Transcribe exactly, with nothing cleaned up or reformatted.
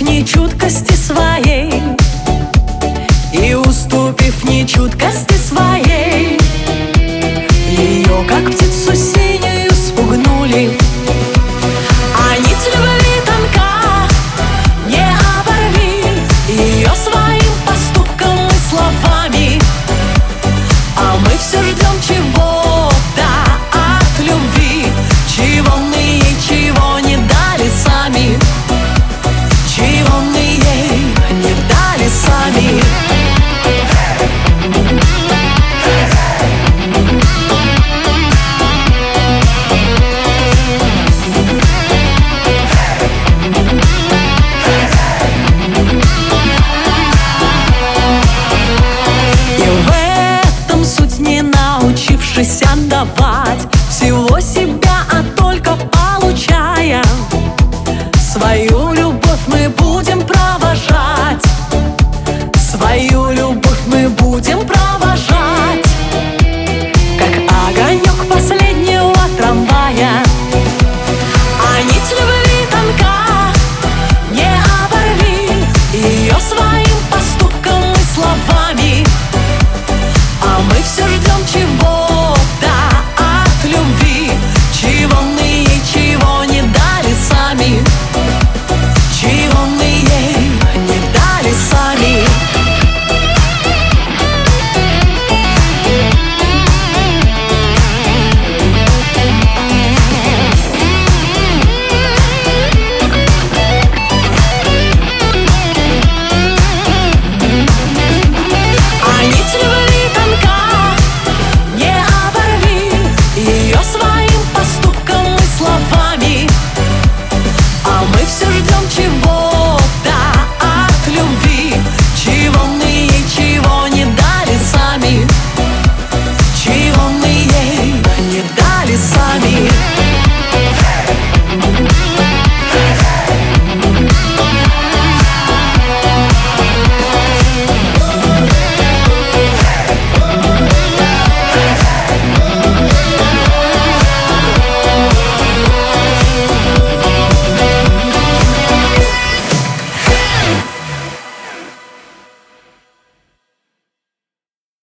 нечуткости своей, и уступив нечуткости своей, ее, как птицу синюю, спугнули. А нить любви тонка, не оборви ее своим поступком и словами. А мы все ждем чего-то от любви, чего мы ей, чего не дали сами, чего мы ей не дали сами. Научившись отдавать всего себя, а только получая, свою любовь мы будем провожать, свою любовь мы будем провожать.